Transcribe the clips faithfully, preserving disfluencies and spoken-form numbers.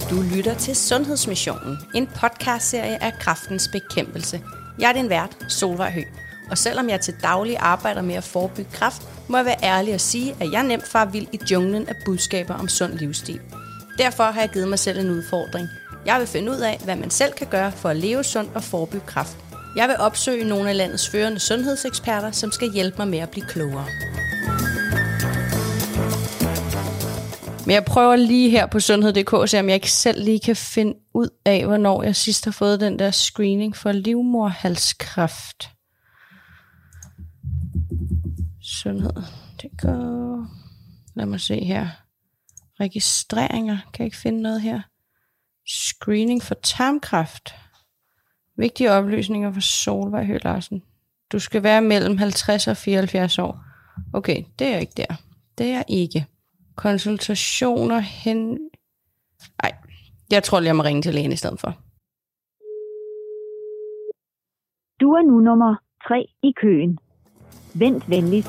Du lytter til Sundhedsmissionen, en podcastserie af Kræftens Bekæmpelse. Jeg er din vært, Solvej Høgh, og selvom jeg til daglig arbejder med at forebygge kræft, må jeg være ærlig at sige, at jeg nemt farer vild i junglen af budskaber om sund livsstil. Derfor har jeg givet mig selv en udfordring. Jeg vil finde ud af, hvad man selv kan gøre for at leve sundt og forebygge kræft. Jeg vil opsøge nogle af landets førende sundhedseksperter, som skal hjælpe mig med at blive klogere. Men jeg prøver lige her på sundhed punktum d k, så om jeg ikke selv lige kan finde ud af, hvornår jeg sidst har fået den der screening for livmoderhalskræft. Sundhed punktum d k. Lad mig se her. Registreringer. Kan jeg ikke finde noget her? Screening for tarmkræft. Vigtige oplysninger for Solvej Høgh Larsen. Du skal være mellem halvtreds og fireoghalvfjerds år. Okay, det er jeg ikke der. Det er jeg ikke. Konsultationer hen... Ej, jeg tror lige, jeg må ringe til lægen i stedet for. Du er nu nummer tre i køen. Vent venligst.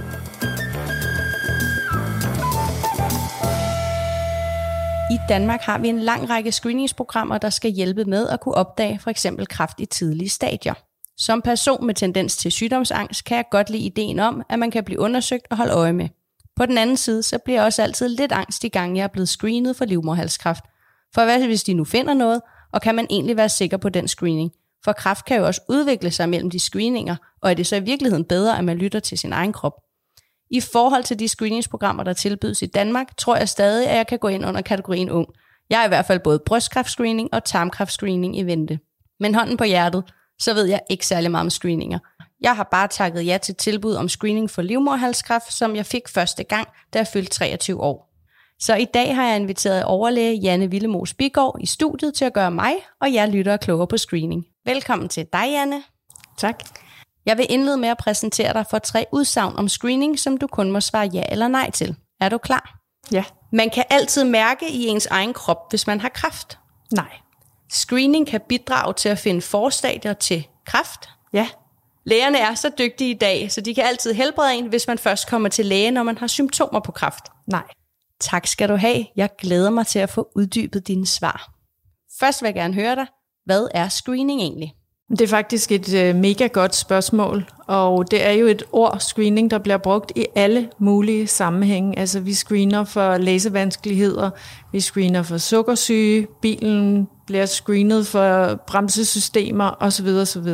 I Danmark har vi en lang række screeningsprogrammer, der skal hjælpe med at kunne opdage for eksempel kræft i tidlige stadier. Som person med tendens til sygdomsangst kan jeg godt lide ideen om, at man kan blive undersøgt og holde øje med. På den anden side, så bliver jeg også altid lidt angst i gang, jeg er blevet screenet for livmoderhalskræft. For hvad hvis de nu finder noget, og kan man egentlig være sikker på den screening? For kræft kan jo også udvikle sig mellem de screeninger, og er det så i virkeligheden bedre, at man lytter til sin egen krop? I forhold til de screeningsprogrammer, der tilbydes i Danmark, tror jeg stadig, at jeg kan gå ind under kategorien ung. Jeg er i hvert fald både brystkræftscreening og tarmkræftscreening i vente. Men hånden på hjertet, så ved jeg ikke særlig meget om screeninger. Jeg har bare takket ja til tilbud om screening for livmoderhalskræft, som jeg fik første gang, da jeg fyldte treogtyve år. Så i dag har jeg inviteret overlæge Janne Willemoes Bigård i studiet til at gøre mig og jer lyttere klogere på screening. Velkommen til dig, Janne. Tak. Jeg vil indlede med at præsentere dig for tre udsagn om screening, som du kun må svare ja eller nej til. Er du klar? Ja. Man kan altid mærke i ens egen krop, hvis man har kræft. Nej. Screening kan bidrage til at finde forstadier til kræft. Ja. Lægerne er så dygtige i dag, så de kan altid helbrede en, hvis man først kommer til læge, når man har symptomer på kræft. Nej. Tak skal du have. Jeg glæder mig til at få uddybet dine svar. Først vil jeg gerne høre dig. Hvad er screening egentlig? Det er faktisk et øh, mega godt spørgsmål, og det er jo et ord, screening, der bliver brugt i alle mulige sammenhænge. Altså vi screener for læsevanskeligheder, vi screener for sukkersyge, bilen bliver screenet for bremsesystemer osv. osv.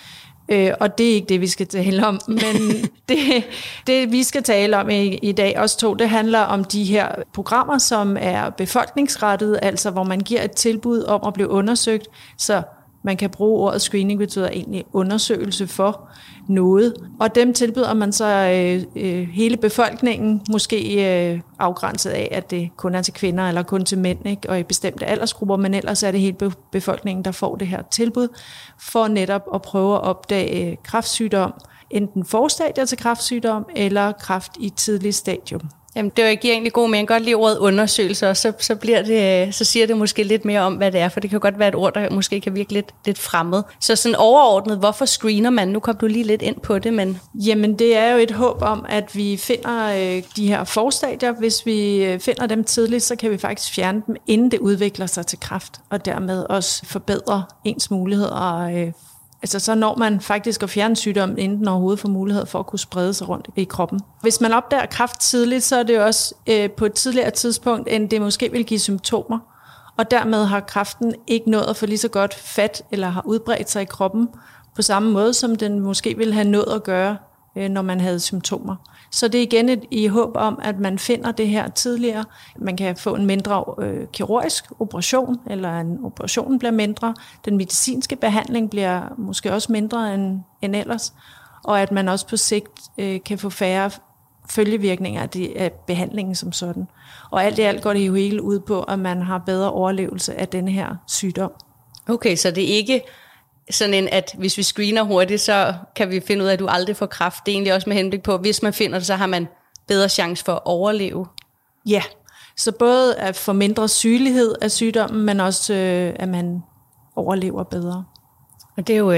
Øh, og det er ikke det, vi skal tale om, men det, det vi skal tale om i, i dag, os to, det handler om de her programmer, som er befolkningsrettede, altså hvor man giver et tilbud om at blive undersøgt, så man kan bruge ordet screening, betyder egentlig undersøgelse for noget. Og dem tilbyder man så øh, øh, hele befolkningen, måske øh, afgrænset af, at det kun er til kvinder eller kun til mænd, ikke? Og i bestemte aldersgrupper, men ellers er det hele befolkningen, der får det her tilbud, for netop at prøve at opdage kræftsygdom, enten forstadier til kræftsygdom eller kræft i tidlig stadium. Jamen, det giver egentlig god mening. Godt lige ordet undersøgelse, og så, så, bliver det, så siger det måske lidt mere om, hvad det er, for det kan godt være et ord, der måske kan virke lidt, lidt fremmed. Så sådan overordnet, hvorfor screener man? Nu kom du lige lidt ind på det, men... Jamen, det er jo et håb om, at vi finder øh, de her forstadier. Hvis vi finder dem tidligt, så kan vi faktisk fjerne dem, inden det udvikler sig til kræft, og dermed også forbedre ens muligheder. Øh, altså, så når man faktisk at fjerne sygdommen, inden den overhovedet får mulighed for at kunne sprede sig rundt i kroppen. Hvis man opdager kræft tidligt, så er det jo også øh, på et tidligere tidspunkt, end det måske vil give symptomer. Og dermed har kræften ikke nået at få lige så godt fat, eller har udbredt sig i kroppen, på samme måde, som den måske ville have nået at gøre, øh, når man havde symptomer. Så det er igen et i håb om, at man finder det her tidligere. Man kan få en mindre øh, kirurgisk operation, eller en operation bliver mindre. Den medicinske behandling bliver måske også mindre end, end ellers. Og at man også på sigt øh, kan få færre følgevirkninger af, det, af behandlingen som sådan. Og alt i alt går det jo hele ud på, at man har bedre overlevelse af denne her sygdom. Okay, så det er ikke sådan en, at hvis vi screener hurtigt, så kan vi finde ud af, at du aldrig får kræft. Det er egentlig også med henblik på, at hvis man finder det, så har man bedre chance for at overleve. Ja, så både at få mindre sygelighed af sygdommen, men også øh, at man overlever bedre. Og det er jo øh,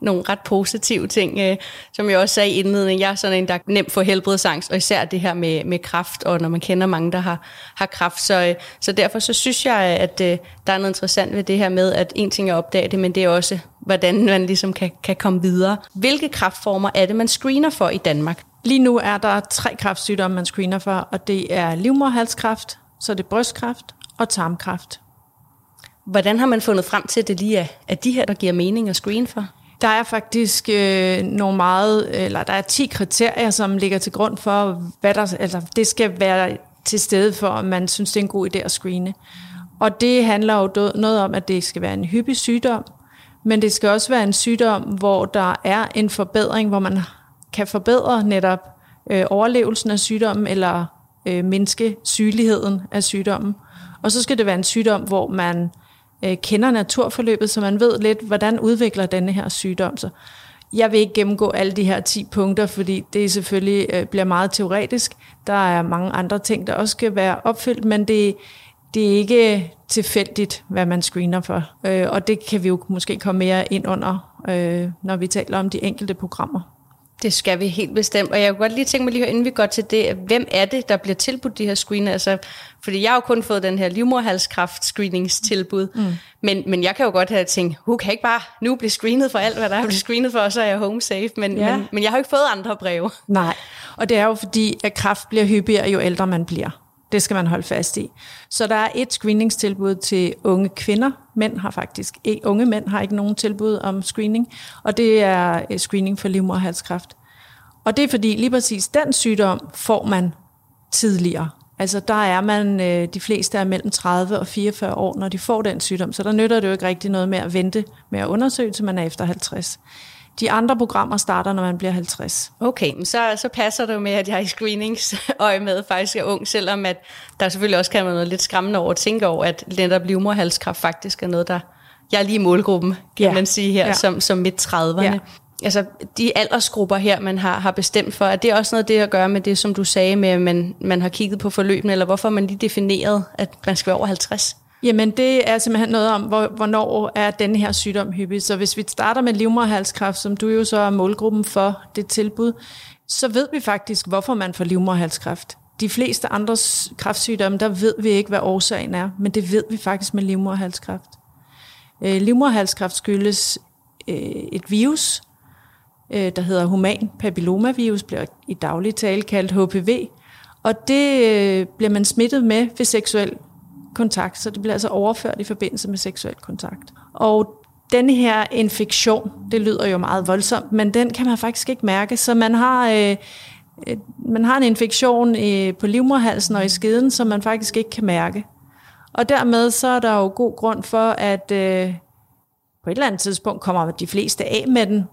nogle ret positive ting, øh, som jeg også sagde i indledningen. Jeg er sådan en, der nemt får helbredsangst, og især det her med, med kræft, og når man kender mange, der har, har kræft. Så, øh, så derfor så synes jeg, at øh, der er noget interessant ved det her med, at en ting er at opdage det, men det er også, hvordan man ligesom kan, kan komme videre. Hvilke kræftformer er det, man screener for i Danmark? Lige nu er der tre kræftsygdomme, man screener for, og det er livmoderhalskræft, så er det brystkræft og tarmkræft. Hvordan har man fundet frem til, at det lige er, er de her, der giver mening at screene for? Der er faktisk øh, nogle meget, eller der er ti kriterier, som ligger til grund for, hvad der, altså det skal være til stede for, om man synes, det er en god idé at screene. Og det handler jo noget om, at det skal være en hyppig sygdom, men det skal også være en sygdom, hvor der er en forbedring, hvor man kan forbedre netop øh, overlevelsen af sygdommen, eller øh, mindske sygeligheden af sygdommen. Og så skal det være en sygdom, hvor man øh, kender naturforløbet, så man ved lidt, hvordan udvikler denne her sygdom sig. Jeg vil ikke gennemgå alle de her ti punkter, fordi det selvfølgelig øh, bliver meget teoretisk. Der er mange andre ting, der også skal være opfyldt, men det, det er ikke tilfældigt, hvad man screener for. Øh, og det kan vi jo måske komme mere ind under, øh, når vi taler om de enkelte programmer. Det skal vi helt bestemt, og jeg kunne godt lige tænke mig lige, inden vi går til det, hvem er det, der bliver tilbudt de her screener? Altså, fordi jeg har jo kun fået den her livmoderhalskræft-screeningstilbud, mm. men, men jeg kan jo godt have tænkt, hun kan ikke bare nu blive screenet for alt, hvad der er blevet screenet for, og så er jeg home safe, men, ja. men, men jeg har jo ikke fået andre breve. Nej, og det er jo fordi, at kræft bliver hyppigere, jo ældre man bliver. Det skal man holde fast i. Så der er et screeningstilbud til unge kvinder. Mænd har faktisk, unge mænd har ikke nogen tilbud om screening, og det er screening for livmoderhalskræft. Og det er fordi lige præcis den sygdom får man tidligere. Altså der er man, de fleste er mellem tredive og fireogfyrre år, når de får den sygdom, så der nytter det jo ikke rigtig noget med at vente med at undersøge, til man er efter halvtreds. De andre programmer starter, når man bliver halvtreds. Okay, men så, så passer det jo med, at jeg i screeningsøje med faktisk er ung, selvom at der selvfølgelig også kan være noget lidt skræmmende over at tænke over, at netop livmoderhalskræft faktisk er noget, der jeg er lige i målgruppen, kan ja. man sige her, ja. som, som midt trediverne. Ja. Altså de aldersgrupper her, man har, har bestemt for, er det også noget det at gøre med det, som du sagde med, at man, man har kigget på forløbene, eller hvorfor man lige defineret, at man skal være over halvtreds? Jamen det er simpelthen noget om, hvor, hvornår er denne her sygdom hyppig. Så hvis vi starter med livmoderhalskræft, som du jo så er målgruppen for det tilbud, så ved vi faktisk, hvorfor man får livmoderhalskræft. De fleste andre kræftsygdomme, der ved vi ikke, hvad årsagen er, men det ved vi faktisk med livmoderhalskræft. Øh, livmoderhalskræft skyldes øh, et virus, øh, der hedder human papillomavirus, bliver i daglig tale kaldt H P V, og det øh, bliver man smittet med ved seksuel kontakt, så det bliver altså overført i forbindelse med seksuel kontakt. Og denne her infektion, det lyder jo meget voldsomt, men den kan man faktisk ikke mærke, så man har, øh, man har en infektion øh, på livmoderhalsen og i skeden, som man faktisk ikke kan mærke. Og dermed så er der jo god grund for, at øh, på et eller andet tidspunkt kommer de fleste af med den,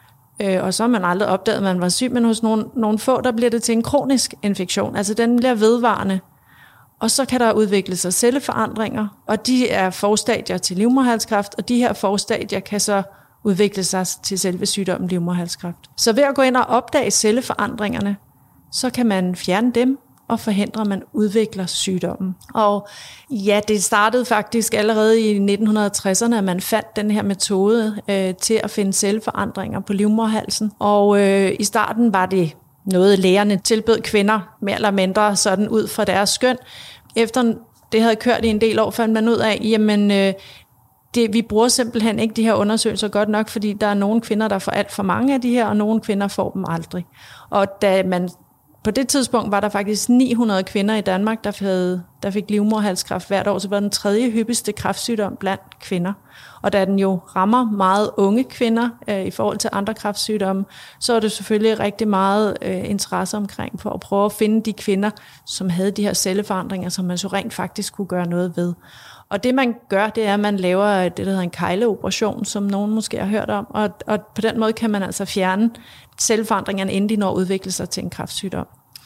øh, og så har man aldrig opdaget, at man var syg, men hos nogle, nogle få, der bliver det til en kronisk infektion, altså den bliver vedvarende. Og så kan der udvikle sig celleforandringer, og de er forstadier til livmoderhalskræft, og de her forstadier kan så udvikle sig til selve sygdommen livmoderhalskræft. Så ved at gå ind og opdage celleforandringerne, så kan man fjerne dem og forhindre, at man udvikler sygdommen. Og ja, det startede faktisk allerede i nitten tresserne, at man fandt den her metode øh, til at finde celleforandringer på livmoderhalsen. Og øh, i starten var det noget, lægerne tilbød kvinder mere eller mindre sådan ud fra deres skøn. Efter det havde kørt i en del år, fandt man ud af, jamen øh, det, vi bruger simpelthen ikke de her undersøgelser godt nok, fordi der er nogle kvinder, der får alt for mange af de her, og nogle kvinder får dem aldrig. Og da man på det tidspunkt var der faktisk ni hundrede kvinder i Danmark, der, havde, der fik livmoderhalskræft hvert år, så var den tredje hyppigste kræftsygdom blandt kvinder. Og da den jo rammer meget unge kvinder øh, i forhold til andre kræftsygdomme, så er det selvfølgelig rigtig meget øh, interesse omkring for at prøve at finde de kvinder, som havde de her celleforandringer, som man så rent faktisk kunne gøre noget ved. Og det man gør, det er, at man laver det, der hedder en kegleoperation, som nogen måske har hørt om, og, og på den måde kan man altså fjerne celleforandringerne, inden de når at udvikle sig til en kræftsygdom.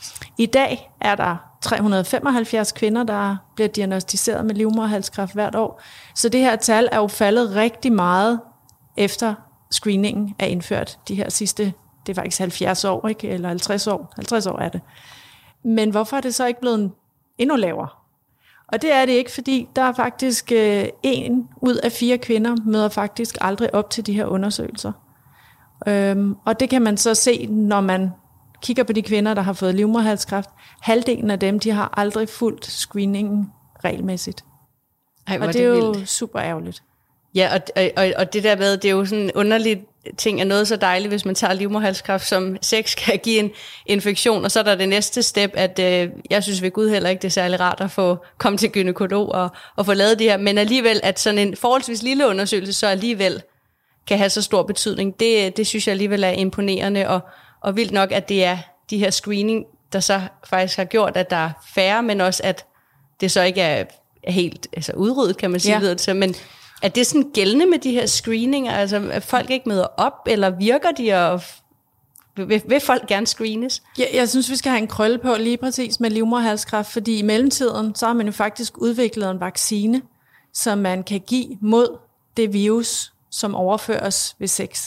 I dag er der tre hundrede og femoghalvfjerds kvinder, der bliver diagnosticeret med livmoderhalskræft hvert år. Så det her tal er jo faldet rigtig meget efter screeningen er indført de her sidste, det er faktisk halvfjerds år, ikke? Eller halvtreds år. halvtreds år er det. Men hvorfor er det så ikke blevet endnu lavere? Og det er det ikke, fordi der er faktisk øh, en ud af fire kvinder møder faktisk aldrig op til de her undersøgelser. Øhm, og det kan man så se, når man kigger på de kvinder, der har fået livmoderhalskræft. Halvdelen af dem, de har aldrig fulgt screeningen regelmæssigt. Ej, og det, det er jo vildt. super ærgerligt. Ja, og, og, og det der med, det er jo sådan en underlig ting, er noget så dejligt, hvis man tager livmoderhalskræft, som sex kan give en infektion, og så er der det næste step, at øh, jeg synes ved Gud heller ikke, det er særlig rart at få komme til gynekolog og, og få lavet det her, men alligevel, at sådan en forholdsvis lille undersøgelse, så alligevel kan have så stor betydning, det, det synes jeg alligevel er imponerende, og, og vildt nok, at det er de her screening, der så faktisk har gjort, at der er færre, men også at det så ikke er, er helt altså udryddet, kan man sige, ja. Så, men er det sådan gældende med de her screeninger? Altså, er folk ikke møder op, eller virker de, og vil, vil folk gerne screenes? Ja, jeg synes, vi skal have en krølle på lige præcis med livmoderhalskræft, fordi i mellemtiden, så har man jo faktisk udviklet en vaccine, som man kan give mod det virus, som overføres ved sex.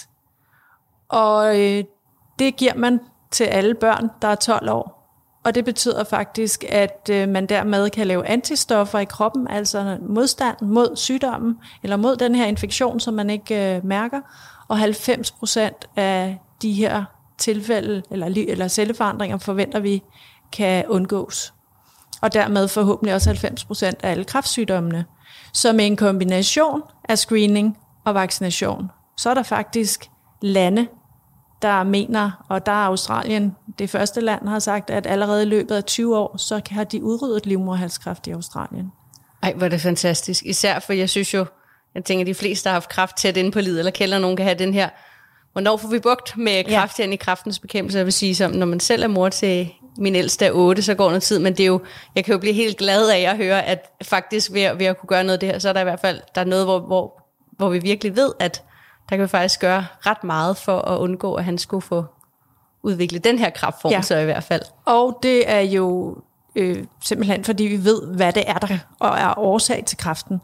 Og øh, det giver man til alle børn, der er tolv år. Og det betyder faktisk, at øh, man dermed kan lave antistoffer i kroppen, altså modstand mod sygdommen, eller mod den her infektion, som man ikke øh, mærker. Og halvfems procent af de her tilfælde, eller, eller celleforandringer, forventer vi kan undgås. Og dermed forhåbentlig også halvfems procent af alle kræftsygdommene. Så med en kombination af screening og vaccination, så er der faktisk lande, der mener, og der er Australien, det første land, har sagt, at allerede i løbet af tyve år, så har de udryddet livmoderhalskræft i Australien. Ej, hvor er det fantastisk. Især for jeg synes jo, jeg tænker, at de fleste, der har haft kræft tæt inde på livet, eller kælder, nogen kan have den her, hvornår får vi bugt med kræft ja. i kræftens bekæmpelse? Jeg vil sige, som når man selv er mor til min ældste er otte, så går noget tid, men det er jo, jeg kan jo blive helt glad af at høre, at faktisk ved, ved at kunne gøre noget af det her, så er der i hvert fald der er noget, hvor, hvor, hvor vi virkelig ved, at der kan vi faktisk gøre ret meget for at undgå, at han skulle få udviklet den her kræftform, ja. så i hvert fald. Og det er jo øh, simpelthen, fordi vi ved, hvad det er, der og er årsag til kræften.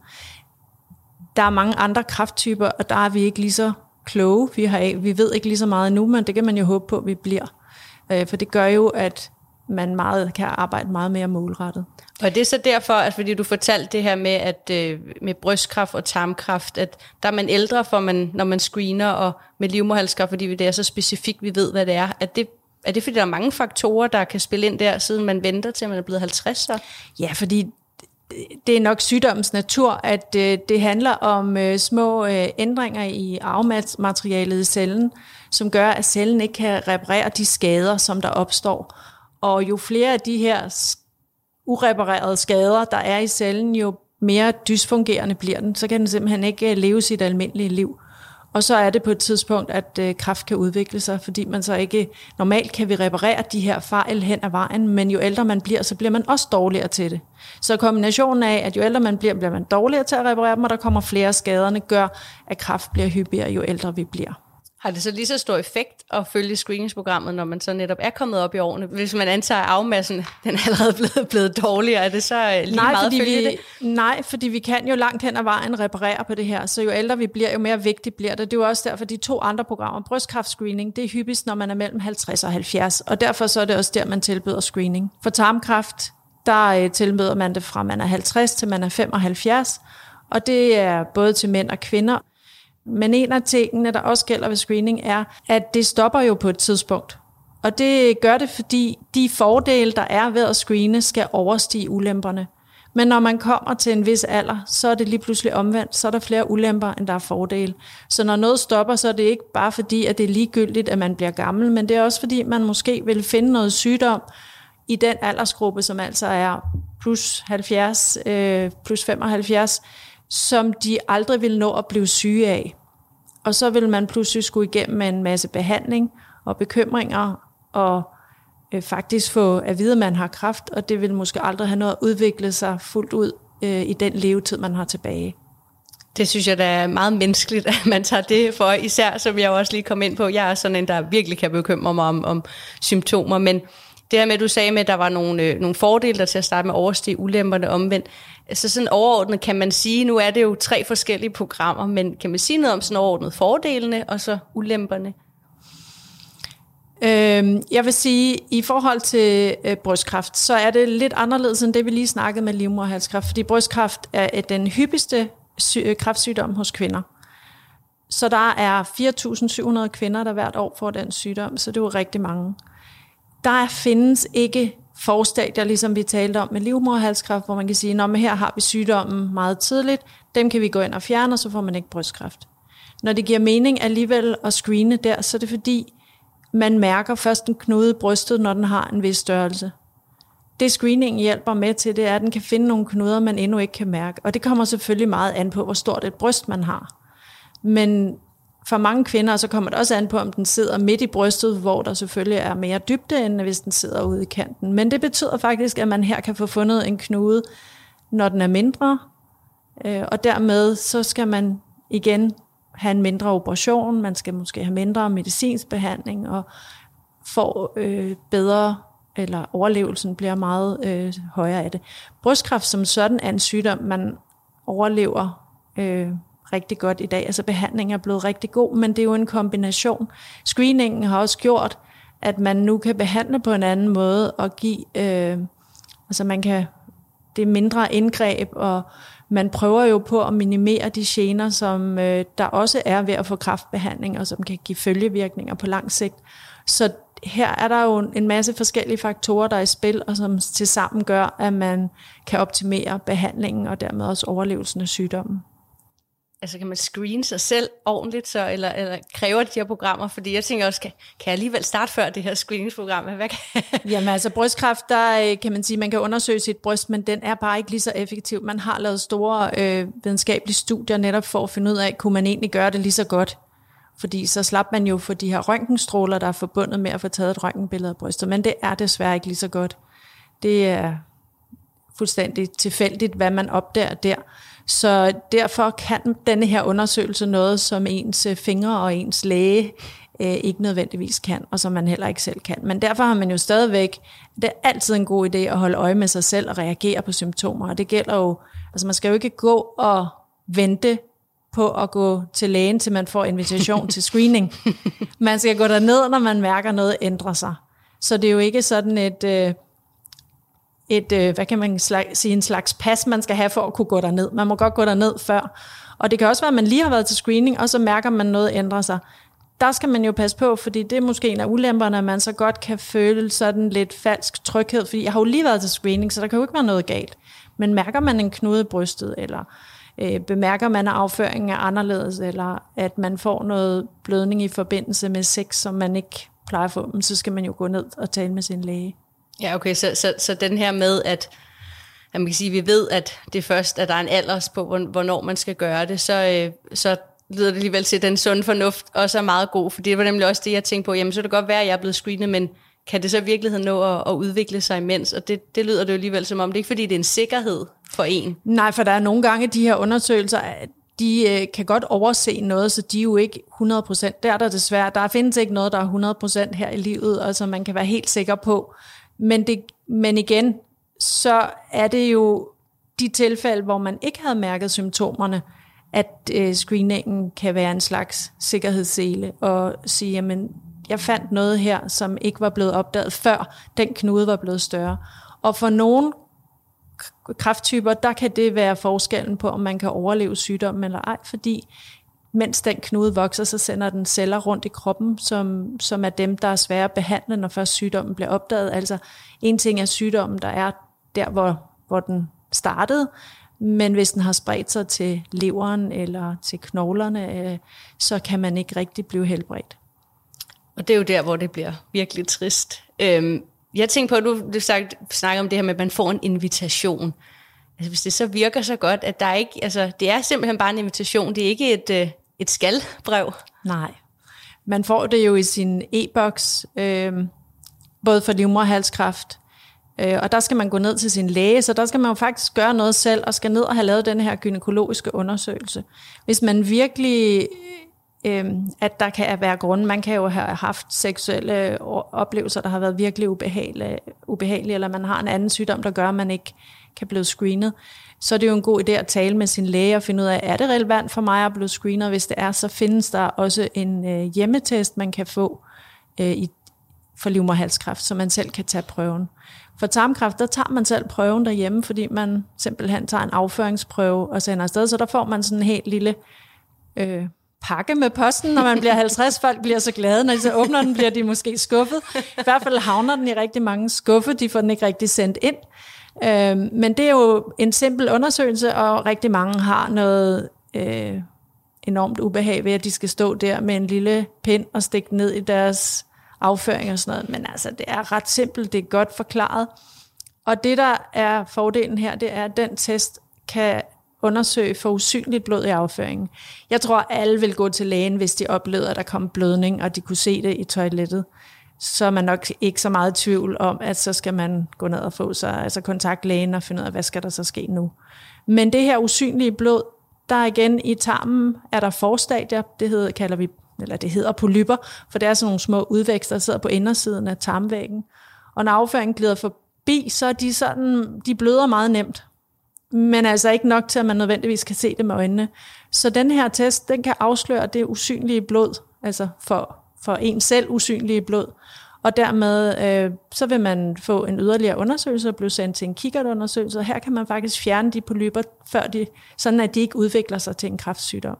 Der er mange andre kræfttyper, og der er vi ikke lige så kloge. Vi, har, vi ved ikke lige så meget nu, men det kan man jo håbe på, at vi bliver. Øh, for det gør jo, at man meget, kan arbejde meget mere målrettet. Og det er så derfor, at fordi du fortalte det her med, at øh, med brystkræft og tarmkræft, at der er man ældre, for man, når man screener, og med livmoderhalskræft, fordi det er så specifikt, vi ved, hvad det er. Er det, er det fordi, der er mange faktorer, der kan spille ind der, siden man venter til, man er blevet halvtreds? Så? Ja, fordi det er nok sygdommens natur, at øh, det handler om øh, små øh, ændringer i arvematerialet i cellen, som gør, at cellen ikke kan reparere de skader, som der opstår. Og jo flere af de her ureparerede skader, der er i cellen, jo mere dysfungerende bliver den. Så kan den simpelthen ikke leve sit almindelige liv. Og så er det på et tidspunkt, at øh, kræft kan udvikle sig, fordi man så ikke... Normalt kan vi reparere de her fejl hen ad vejen, men jo ældre man bliver, så bliver man også dårligere til det. Så kombinationen af, at jo ældre man bliver, bliver man dårligere til at reparere dem, og der kommer flere skaderne, gør, at kræft bliver hyppigere, jo ældre vi bliver. Har det så lige så stor effekt at følge screeningsprogrammet, når man så netop er kommet op i årene? Hvis man antager, at arvemassen den er allerede blevet, blevet dårligere, er det så lige nej, meget at følge vi, det? Nej, fordi vi kan jo langt hen ad vejen reparere på det her, så jo ældre vi bliver, jo mere vigtigt bliver det. Det er jo også derfor, de to andre programmer, brystkræftscreening, det er hyppigst, når man er mellem halvtreds og halvfjerds, og derfor så er det også der, man tilbyder screening. For tarmkræft, der tilbyder man det fra man er halvtreds til man er femoghalvfjerds, og det er både til mænd og kvinder. Men en af tingene, der også gælder ved screening, er, at det stopper jo på et tidspunkt. Og det gør det, fordi de fordele, der er ved at screene, skal overstige ulemperne. Men når man kommer til en vis alder, så er det lige pludselig omvendt. Så er der flere ulemper, end der er fordele. Så når noget stopper, så er det ikke bare fordi, at det er ligegyldigt, at man bliver gammel, men det er også fordi, man måske vil finde noget sygdom i den aldersgruppe, som altså er plus halvfjerds, øh, plus femoghalvfjerds, som de aldrig vil nå at blive syge af. Og så vil man pludselig skulle igennem med en masse behandling og bekymringer, og øh, faktisk få at vide, at man har kræft, og det vil måske aldrig have noget at udvikle sig fuldt ud øh, i den levetid, man har tilbage. Det synes jeg, der er meget menneskeligt, at man tager det for, især som jeg også lige kom ind på. Jeg er sådan en, der virkelig kan bekymre mig om, om symptomer, men det her med, du sagde med, at der var nogle, øh, nogle fordele, der til at starte med overstige ulemperne omvendt. Så sådan overordnet kan man sige, nu er det jo tre forskellige programmer, men kan man sige noget om sådan overordnet fordelene og så ulemperne? Øhm, jeg vil sige, i forhold til øh, brystkræft, så er det lidt anderledes end det, vi lige snakkede med livmoderhalskræft, fordi brystkræft er den hyppigste sy- kræftsygdom hos kvinder. Så der er fire tusind syv hundrede kvinder, der hvert år får den sygdom, så det er jo rigtig mange. Der findes ikke forstadier, ligesom vi talte om med livmoderhalskræft, hvor man kan sige, at her har vi sygdommen meget tidligt, dem kan vi gå ind og fjerne, og så får man ikke brystkræft. Når det giver mening alligevel at screene der, så er det fordi, man mærker først en knude i brystet, når den har en vis størrelse. Det screeningen hjælper med til, det er, at den kan finde nogle knuder, man endnu ikke kan mærke. Og det kommer selvfølgelig meget an på, hvor stort et bryst man har. Men for mange kvinder, så kommer det også an på, om den sidder midt i brystet, hvor der selvfølgelig er mere dybde, end hvis den sidder ude i kanten. Men det betyder faktisk, at man her kan få fundet en knude, når den er mindre. Og dermed så skal man igen have en mindre operation, man skal måske have mindre medicinsk behandling, og få øh, bedre, eller overlevelsen bliver meget øh, højere af det. Brystkræft som sådan er en sygdom, man overlever øh, rigtig godt i dag. Altså behandlingen er blevet rigtig god, men det er jo en kombination. Screeningen har også gjort, at man nu kan behandle på en anden måde, og give, øh, altså man kan, det er mindre indgreb, og man prøver jo på at minimere de gener, som øh, der også er ved at få kræftbehandling, og som kan give følgevirkninger på lang sigt. Så her er der jo en masse forskellige faktorer, der er i spil, og som tilsammen gør, at man kan optimere behandlingen, og dermed også overlevelsen af sygdommen. Altså kan man screene sig selv ordentligt, så, eller, eller kræver de her programmer? Fordi jeg tænker også, kan, kan jeg alligevel starte før det her screeningsprogram? Hvad kan Jamen altså brystkræft, der kan man sige, man kan undersøge sit bryst, men den er bare ikke lige så effektiv. Man har lavet store øh, videnskabelige studier netop for at finde ud af, kunne man egentlig gøre det lige så godt? Fordi så slap man jo for de her røntgenstråler, der er forbundet med at få taget et røntgenbillede af brystet, men det er desværre ikke lige så godt. Det er fuldstændig tilfældigt, hvad man opdager der. Så derfor kan denne her undersøgelse noget, som ens fingre og ens læge øh, ikke nødvendigvis kan, og som man heller ikke selv kan. Men derfor har man jo stadigvæk, det er altid en god idé at holde øje med sig selv og reagere på symptomer. Og det gælder jo, altså man skal jo ikke gå og vente på at gå til lægen, til man får invitation til screening. Man skal gå derned, når man mærker noget ændrer sig. Så det er jo ikke sådan et... Øh, et, hvad kan man sige, en slags pas, man skal have for at kunne gå derned. Man må godt gå derned før. Og det kan også være, at man lige har været til screening, og så mærker man noget ændrer sig. Der skal man jo passe på, fordi det er måske en af ulemperne, at man så godt kan føle sådan lidt falsk tryghed, fordi jeg har jo lige været til screening, så der kan jo ikke være noget galt. Men mærker man en knude i brystet, eller øh, bemærker man, at afføringen er anderledes, eller at man får noget blødning i forbindelse med sex, som man ikke plejer at få, så skal man jo gå ned og tale med sin læge. Ja, okay, så, så, så den her med, at, at man kan sige, vi ved, at det først, at der er en alders på, hvornår man skal gøre det, så, øh, så lyder det alligevel til, at den sunde fornuft også er meget god, for det var nemlig også det, jeg tænkte på, jamen så kan det godt være, at jeg er blevet screenet, men kan det så i virkeligheden nå at, at udvikle sig imens? Og det, det lyder det jo alligevel som om, det er ikke fordi, det er en sikkerhed for en. Nej, for der er nogle gange de her undersøgelser, de øh, kan godt overse noget, så de er jo ikke hundrede procent. Der er der desværre, der findes ikke noget, der er hundrede procent her i livet, og som man kan være helt sikker på. Men, det, men igen, så er det jo de tilfælde, hvor man ikke havde mærket symptomerne, at øh, screeningen kan være en slags sikkerhedssele, og sige, jamen, jeg fandt noget her, som ikke var blevet opdaget før den knude var blevet større. Og for nogle kræfttyper, der kan det være forskellen på, om man kan overleve sygdommen eller ej, fordi mens den knude vokser, så sender den celler rundt i kroppen, som, som er dem, der er svære at behandle, når først sygdommen bliver opdaget. Altså en ting er sygdommen, der er der, hvor, hvor den startede, men hvis den har spredt sig til leveren eller til knoglerne, øh, så kan man ikke rigtig blive helbredt. Og det er jo der, hvor det bliver virkelig trist. Øhm, jeg tænker på, at du, du sagt, snakker om det her med, at man får en invitation. Altså hvis det så virker så godt, at der ikke, altså det er simpelthen bare en invitation, det er ikke et, øh, et skalbrev. Nej, man får det jo i sin e-boks, øh, både for livmoderhalskræft, øh, og der skal man gå ned til sin læge, så der skal man jo faktisk gøre noget selv, og skal ned og have lavet den her gynækologiske undersøgelse. Hvis man virkelig, øh, at der kan være grunde, man kan jo have haft seksuelle oplevelser, der har været virkelig ubehagelige, ubehagelige, eller man har en anden sygdom, der gør, at man ikke kan blive screenet, så er det jo en god idé at tale med sin læge og finde ud af, er det relevant for mig at blive screenet? Hvis det er, så findes der også en øh, hjemmetest, man kan få øh, i, for livmoderhalskræft, så man selv kan tage prøven. For tarmkræft, der tager man selv prøven derhjemme, fordi man simpelthen tager en afføringsprøve og sender afsted, så der får man sådan en helt lille øh, pakke med posten, når man bliver halvtreds. Folk bliver så glade, når de så åbner den, bliver de måske skuffet. I hvert fald havner den i rigtig mange skuffe, de får den ikke rigtig sendt ind. Øh, men det er jo en simpel undersøgelse, og rigtig mange har noget øh, enormt ubehag ved, at de skal stå der med en lille pind og stikke ned i deres afføring og sådan noget. Men altså, det er ret simpelt, det er godt forklaret. Og det, der er fordelen her, det er, at den test kan undersøge for usynligt blod i afføringen. Jeg tror, alle vil gå til lægen, hvis de oplevede, at der kom blødning, og de kunne se det i toilettet. Så er man nok ikke så meget i tvivl om, at så skal man gå ned og få sig, altså kontakte lægen og finde ud af, hvad skal der så ske nu. Men det her usynlige blod, der er igen i tarmen, er der forstadier, det hedder, kalder vi, eller det hedder polypper, for det er sådan nogle små udvækster, der sidder på indersiden af tarmvæggen. Og når afføringen glider forbi, så er de sådan, de bløder meget nemt. Men altså ikke nok til, at man nødvendigvis kan se det med øjnene. Så den her test, den kan afsløre det usynlige blod, altså for, for en selv usynlige blod. Og dermed øh, så vil man få en yderligere undersøgelse og blive sendt til en kikkertundersøgelse. Og her kan man faktisk fjerne de polypper, før de, sådan at de ikke udvikler sig til en kræftsygdom.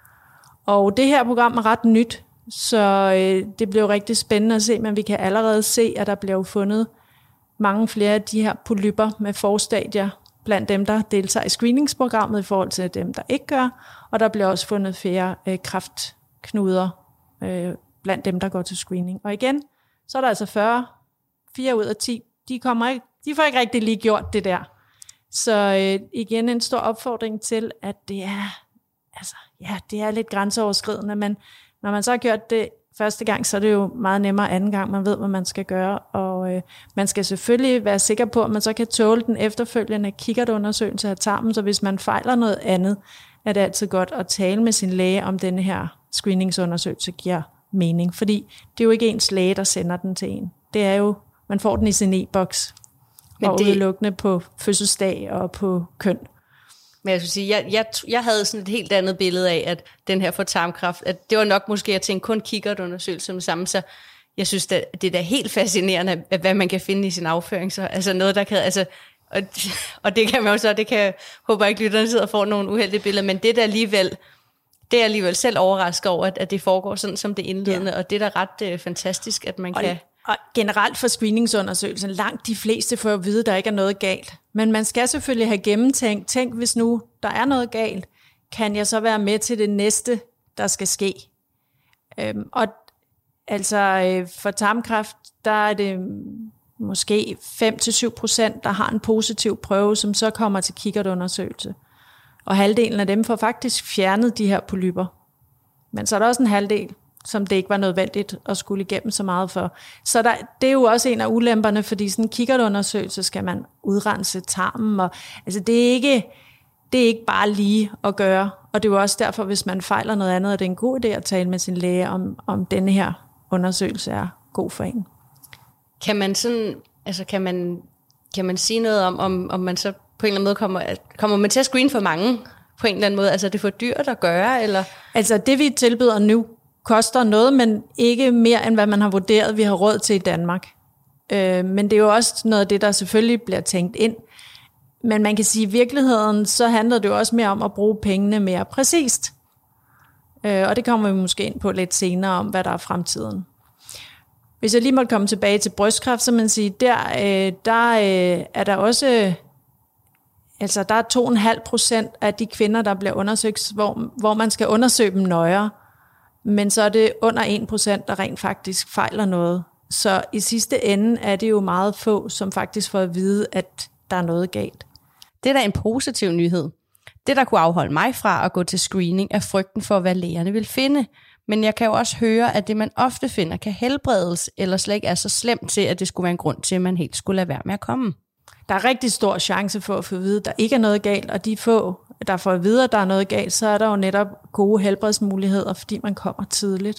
Og det her program er ret nyt, så øh, det bliver rigtig spændende at se, men vi kan allerede se, at der bliver fundet mange flere af de her polypper med forstadier blandt dem, der deltager i screeningsprogrammet i forhold til dem, der ikke gør. Og der bliver også fundet flere øh, kræftknuder øh, blandt dem, der går til screening. Og igen, så er der altså fyrre, fire ud af ti, de, kommer ikke, de får ikke rigtig lige gjort det der. Så øh, igen en stor opfordring til, at det er, altså, ja, det er lidt grænseoverskridende, men når man så har gjort det første gang, så er det jo meget nemmere anden gang, man ved, hvad man skal gøre, og øh, man skal selvfølgelig være sikker på, at man så kan tåle den efterfølgende kikkertundersøgelse af tarmen, så hvis man fejler noget andet, er det altid godt at tale med sin læge, om denne her screeningsundersøgelse giver mening, fordi det er jo ikke ens læge, der sender den til en. Det er jo, man får den i sin e-boks, og det udelukkende på fødselsdag og på køn. Men jeg skulle sige, jeg, jeg, jeg havde sådan et helt andet billede af, at den her for tarmkræft, at det var nok måske, jeg tænkte kun kikkertundersøgelse med sammen, så jeg synes, at det er da helt fascinerende, at hvad man kan finde i sin afføring, så altså noget, der kan, altså, og, og det kan man jo så, det kan jeg håber ikke, lytterne sidder og får nogle uheldige billeder, men det der alligevel, det er alligevel selv overrasket over, at, at det foregår sådan som det indledende, ja. Og det er da ret øh, fantastisk, at man og kan... Og generelt for screeningsundersøgelsen, langt de fleste får at vide, at der ikke er noget galt. Men man skal selvfølgelig have gennemtænkt, tænk hvis nu der er noget galt, kan jeg så være med til det næste, der skal ske? Øhm, og altså øh, for tarmkræft, der er det måske fem til syv procent, der har en positiv prøve, som så kommer til kikkertundersøgelse. Og halvdelen af dem får faktisk fjernet de her polypper. Men så er der også en halvdel, som det ikke var nødvendigt at skulle igennem så meget for. Så der, det er jo også en af ulemperne, fordi sådan en kikkertundersøgelse skal man udrense tarmen, og altså det er ikke, det er ikke bare lige at gøre, og det er jo også derfor, hvis man fejler noget andet, er det en god idé at tale med sin læge, om, om denne her undersøgelse er god for en. Kan man sådan, altså kan man, kan man sige noget om, om, om man så på en eller anden måde kommer, kommer man til at screene for mange på en eller anden måde? Altså er det for dyrt at gøre, eller? Altså det vi tilbyder nu, koster noget, men ikke mere, end hvad man har vurderet, vi har råd til i Danmark. Øh, men det er jo også noget af det, der selvfølgelig bliver tænkt ind. Men man kan sige, at i virkeligheden, så handler det jo også mere om at bruge pengene mere præcist. Øh, og det kommer vi måske ind på lidt senere, om hvad der er fremtiden. Hvis jeg lige måtte komme tilbage til brystkræft, så man sige, der, øh, der øh, er der også... Altså, der er to komma fem procent af de kvinder, der bliver undersøgt, hvor, hvor man skal undersøge dem nøjere. Men så er det under en procent, der rent faktisk fejler noget. Så i sidste ende er det jo meget få, som faktisk får at vide, at der er noget galt. Det er da en positiv nyhed. Det, der kunne afholde mig fra at gå til screening, er frygten for, hvad lægerne vil finde. Men jeg kan jo også høre, at det, man ofte finder, kan helbredes, eller slet ikke er så slemt til, at det skulle være en grund til, at man helt skulle lade være med at komme. Der er rigtig stor chance for at få at vide, at der ikke er noget galt, og de få, der får at vide, at der er noget galt, så er der jo netop gode helbredsmuligheder, fordi man kommer tidligt.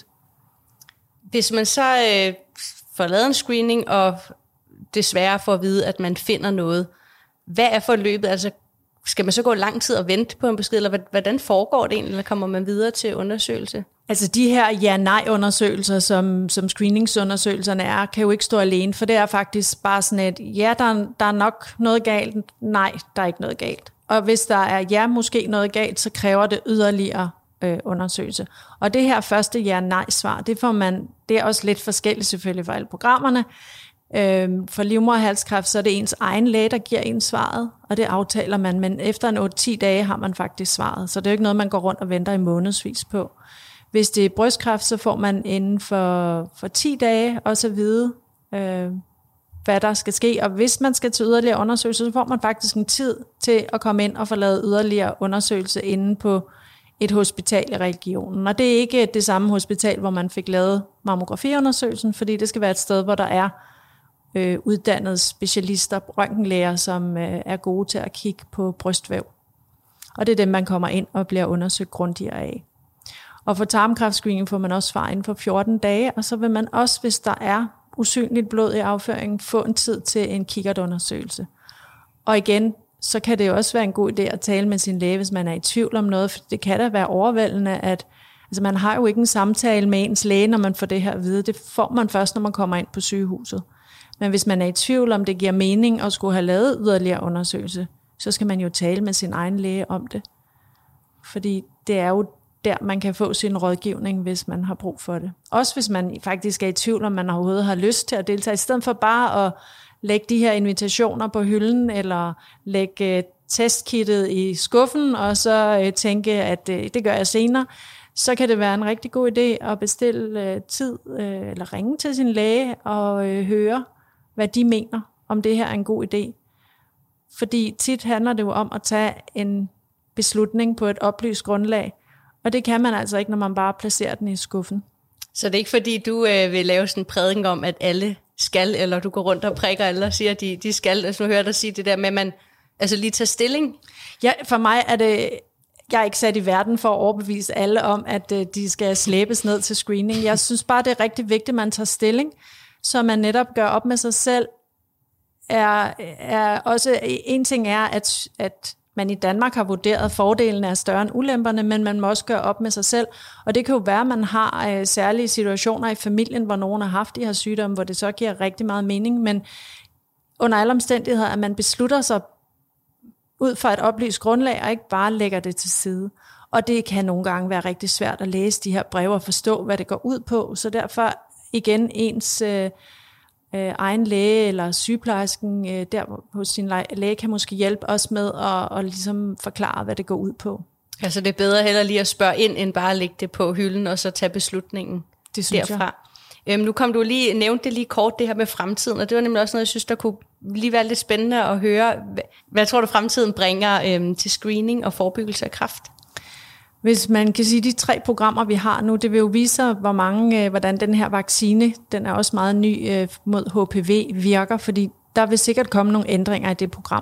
Hvis man så øh, får lavet en screening, og desværre får at vide, at man finder noget, hvad er forløbet? Altså, skal man så gå lang tid og vente på en besked, eller hvordan foregår det egentlig, eller kommer man videre til undersøgelse? Altså de her ja-nej-undersøgelser, som, som screeningsundersøgelserne er, kan jo ikke stå alene, for det er faktisk bare sådan et, ja, der, der er nok noget galt, nej, der er ikke noget galt. Og hvis der er ja, måske noget galt, så kræver det yderligere øh, undersøgelse. Og det her første ja-nej-svar, det får man, det er også lidt forskelligt selvfølgelig for alle programmerne. Øh, for livmoderhalskræft, så er det ens egen læge, der giver en svaret, og det aftaler man, men efter en otte til ti dage har man faktisk svaret, så det er jo ikke noget, man går rundt og venter i månedsvis på. Hvis det er brystkræft, så får man inden for, for ti dage også at vide, øh, hvad der skal ske, og hvis man skal til yderligere undersøgelse, så får man faktisk en tid til at komme ind og få lavet yderligere undersøgelse inde på et hospital i regionen. Og det er ikke det samme hospital, hvor man fik lavet mammografiundersøgelsen, fordi det skal være et sted, hvor der er øh, uddannede specialister, røntgenlæger, som øh, er gode til at kigge på brystvæv. Og det er dem, man kommer ind og bliver undersøgt grundigere af. Og for tarmkræftscreening får man også svar inden for fjorten dage, og så vil man også, hvis der er usynligt blod i afføringen, få en tid til en kikkertundersøgelse. Og igen, så kan det jo også være en god idé at tale med sin læge, hvis man er i tvivl om noget, for det kan da være overvældende, at altså man har jo ikke en samtale med ens læge, når man får det her at vide. Det får man først, når man kommer ind på sygehuset. Men hvis man er i tvivl om, det giver mening at skulle have lavet yderligere undersøgelse, så skal man jo tale med sin egen læge om det. Fordi det er jo der, man kan få sin rådgivning, hvis man har brug for det. Også hvis man faktisk er i tvivl, om man overhovedet har lyst til at deltage. I stedet for bare at lægge de her invitationer på hylden, eller lægge testkittet i skuffen, og så tænke, at det gør jeg senere, så kan det være en rigtig god idé at bestille tid, eller ringe til sin læge, og høre, hvad de mener, om det her er en god idé. Fordi tit handler det jo om at tage en beslutning på et oplyst grundlag, og det kan man altså ikke, når man bare placerer den i skuffen. Så det er ikke fordi, du øh, vil lave sådan en prædiken om, at alle skal, eller du går rundt og prikker alle og siger, at de, de skal. Altså nu hører dig sige det der med, at man altså lige tager stilling. Ja, for mig er det, jeg er ikke sat i verden for at overbevise alle om, at øh, de skal slæbes ned til screening. Jeg synes bare, det er rigtig vigtigt, at man tager stilling, så man netop gør op med sig selv. Er, er også, en ting er, at, at man i Danmark har vurderet, at fordelene er større end ulemperne, men man må også gøre op med sig selv. Og det kan jo være, at man har øh, særlige situationer i familien, hvor nogen har haft de her sygdomme, hvor det så giver rigtig meget mening. Men under alle omstændigheder, at man beslutter sig ud fra et oplyst grundlag, og ikke bare lægger det til side. Og det kan nogle gange være rigtig svært at læse de her breve og forstå, hvad det går ud på. Så derfor igen ens øh, øh, egen læge eller sygeplejersken øh, der hos sin læge kan måske hjælpe os med at, at ligesom forklare, hvad det går ud på. Altså det er bedre heller lige at spørge ind, end bare at lægge det på hylden og så tage beslutningen det synes derfra. Jeg. Øhm, nu kom du lige, nævnte det lige kort, det her med fremtiden, og det var nemlig også noget, jeg synes, der kunne lige være lidt spændende at høre. Hvad, hvad tror du, fremtiden bringer øhm, til screening og forebyggelse af kræft? Hvis man kan sige, de tre programmer, vi har nu, det vil jo vise, hvor mange, øh, hvordan den her vaccine, den er også meget ny øh, mod H P V, virker, fordi der vil sikkert komme nogle ændringer i det program,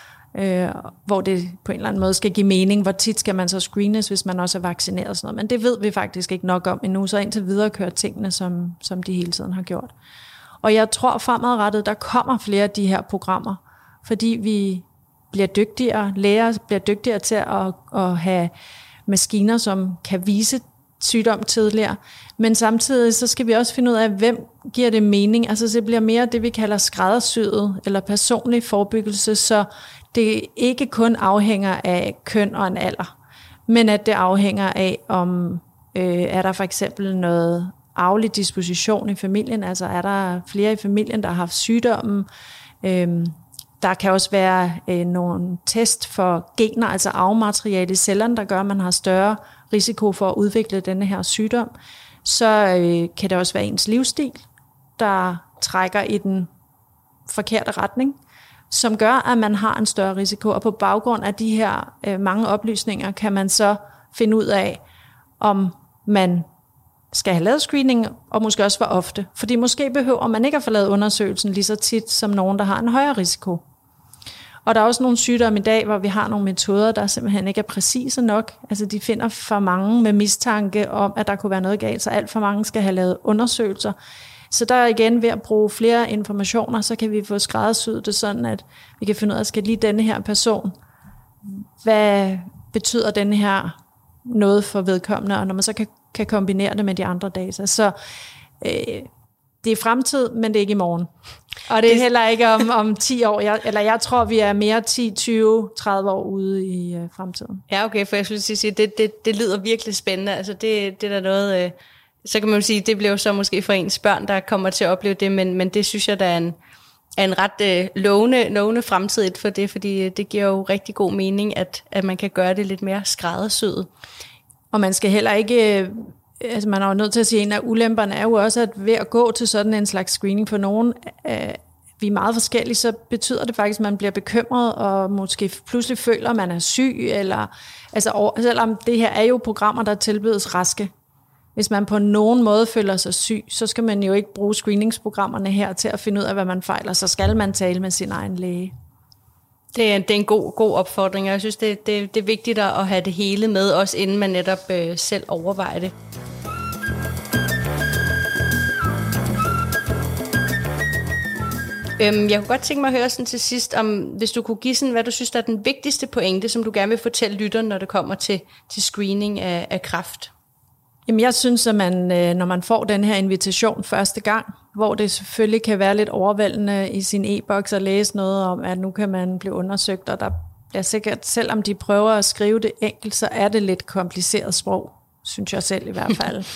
øh, hvor det på en eller anden måde skal give mening, hvor tit skal man så screenes, hvis man også er vaccineret og sådan noget. Men det ved vi faktisk ikke nok om endnu, så indtil videre kører tingene, som, som de hele tiden har gjort. Og jeg tror fremadrettet, der kommer flere af de her programmer, fordi vi bliver dygtigere, læger bliver dygtigere til at, at have maskiner, som kan vise sygdom tidligere. Men samtidig så skal vi også finde ud af, hvem giver det mening. Altså det bliver mere det, vi kalder skræddersyet eller personlig forebyggelse, så det ikke kun afhænger af køn og en alder, men at det afhænger af, om øh, er der for eksempel noget arvelig disposition i familien, altså er der flere i familien, der har haft sygdommen. Øh, Der kan også være øh, nogle test for gener, altså arvemateriale i cellerne, der gør, at man har større risiko for at udvikle denne her sygdom. Så øh, kan det også være ens livsstil, der trækker i den forkerte retning, som gør, at man har en større risiko. Og på baggrund af de her øh, mange oplysninger, kan man så finde ud af, om man skal have lavet screening, og måske også for ofte. Fordi måske behøver man ikke at få lavet undersøgelsen lige så tit, som nogen, der har en højere risiko. Og der er også nogle sygdomme i dag, hvor vi har nogle metoder, der simpelthen ikke er præcise nok. Altså de finder for mange med mistanke om, at der kunne være noget galt, så alt for mange skal have lavet undersøgelser. Så der er igen ved at bruge flere informationer, så kan vi få skræddersyet det sådan, at vi kan finde ud af, skal lige denne her person, hvad betyder denne her noget for vedkommende, og når man så kan, kan kombinere det med de andre data. Så øh, det er fremtid, men det er ikke i morgen. Og det er heller ikke om, om ti år, jeg, eller jeg tror, vi er mere ti, tyve, tredive år ude i øh, fremtiden. Ja, okay, for jeg skulle sige, det, det, det lyder virkelig spændende. Altså det, det er der noget, øh, så kan man jo sige, det bliver så måske for ens børn, der kommer til at opleve det, men, men det synes jeg, der er en, er en ret øh, lovende, lovende fremtid for det, fordi det giver jo rigtig god mening, at, at man kan gøre det lidt mere skræddersyet. Og man skal heller ikke... Øh, altså man er jo nødt til at sige, at en af ulemperne er jo også, at ved at gå til sådan en slags screening for nogen, øh, vi er meget forskellige, så betyder det faktisk, at man bliver bekymret, og måske pludselig føler, at man er syg, eller, altså, selvom det her er jo programmer, der tilbydes raske. Hvis man på nogen måde føler sig syg, så skal man jo ikke bruge screeningsprogrammerne her til at finde ud af, hvad man fejler, så skal man tale med sin egen læge. Det er, det er en god, god opfordring, og jeg synes, det, det, det er vigtigt at have det hele med, også inden man netop øh, selv overvejer det. Øhm, jeg kunne godt tænke mig at høre sådan til sidst, om hvis du kunne give sådan, hvad du synes, der er den vigtigste pointe, som du gerne vil fortælle lytteren, når det kommer til, til screening af, af kræft. Jamen jeg synes, at man, når man får den her invitation første gang, hvor det selvfølgelig kan være lidt overvældende i sin e-boks at læse noget om, at nu kan man blive undersøgt, og der er sikkert, selvom de prøver at skrive det enkelt, så er det lidt kompliceret sprog, synes jeg selv i hvert fald.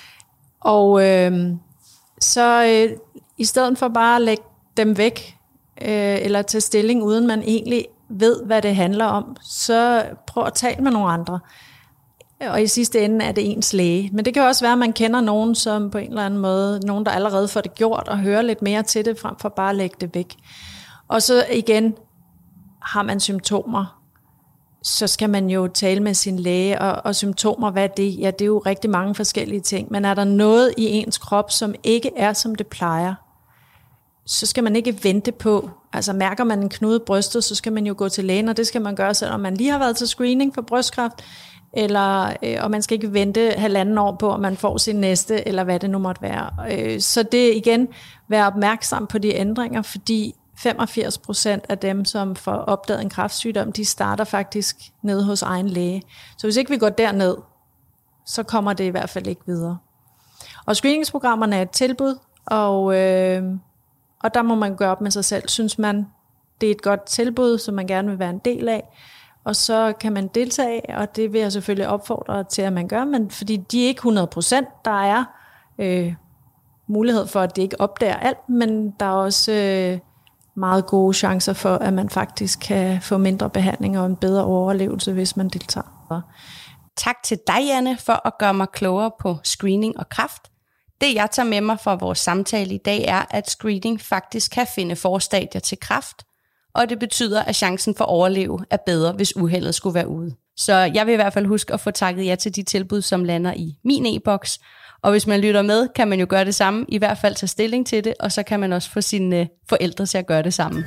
og øh, så øh, i stedet for bare at lægge dem væk, øh, eller tage stilling, uden man egentlig ved, hvad det handler om, så prøv at tale med nogle andre. Og i sidste ende er det ens læge. Men det kan også være, at man kender nogen, som på en eller anden måde, nogen der allerede får det gjort, og hører lidt mere til det, frem for bare at lægge det væk. Og så igen, har man symptomer, så skal man jo tale med sin læge, og, og symptomer, hvad er det? Ja, det er jo rigtig mange forskellige ting. Men er der noget i ens krop, som ikke er, som det plejer, så skal man ikke vente på, altså mærker man en knude i brystet, så skal man jo gå til lægen, og det skal man gøre, selvom man lige har været til screening for brystkræft, eller, øh, og man skal ikke vente halvanden år på, at man får sin næste, eller hvad det nu måtte være. Øh, så det igen, være opmærksom på de ændringer, fordi femogfirs procent af dem, som får opdaget en kræftsygdom, de starter faktisk nede hos egen læge. Så hvis ikke vi går derned, så kommer det i hvert fald ikke videre. Og screeningsprogrammerne er et tilbud, og, øh, og der må man gøre op med sig selv. Synes man, det er et godt tilbud, som man gerne vil være en del af, og så kan man deltage, og det vil jeg selvfølgelig opfordre til, at man gør, men fordi de er ikke hundrede procent, der er øh, mulighed for, at det ikke opdager alt, men der er også øh, meget gode chancer for, at man faktisk kan få mindre behandling og en bedre overlevelse, hvis man deltager. Tak til dig, Janne, for at gøre mig klogere på screening og kræft. Det, jeg tager med mig fra vores samtale i dag, er, at screening faktisk kan finde forstadier til kræft, og det betyder, at chancen for at overleve er bedre, hvis uheldet skulle være ude. Så jeg vil i hvert fald huske at få takket jer til de tilbud, som lander i min e-boks. Og hvis man lytter med, kan man jo gøre det samme, i hvert fald tage stilling til det, og så kan man også få sine forældre til at gøre det samme.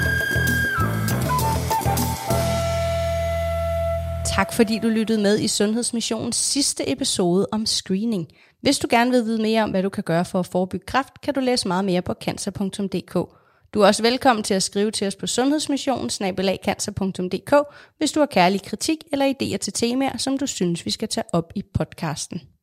Tak fordi du lyttede med i Sundhedsmissionens sidste episode om screening. Hvis du gerne vil vide mere om, hvad du kan gøre for at forebygge kræft, kan du læse meget mere på cancer punktum d k. Du er også velkommen til at skrive til os på sundhedsmissionen bindestreg cancer punktum d k, hvis du har kærlig kritik eller idéer til temaer, som du synes, vi skal tage op i podcasten.